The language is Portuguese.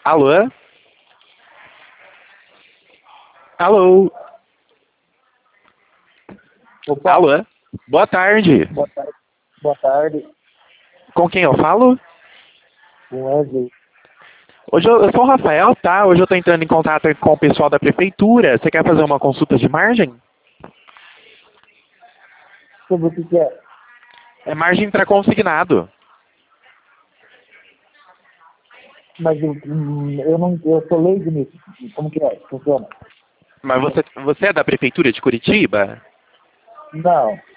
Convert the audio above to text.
Alô? Alô? Opa, Alô? Boa tarde. boa tarde. Boa tarde, Com quem eu falo? Wesley. Hoje eu sou o Rafael, tá? Hoje eu tô entrando em contato com o pessoal da prefeitura. Você quer fazer uma consulta de margem? Sobre o que é? É margem para consignado. Mas eu não, eu sou leigo nisso. Como que funciona? Mas você é da prefeitura de Curitiba? Não,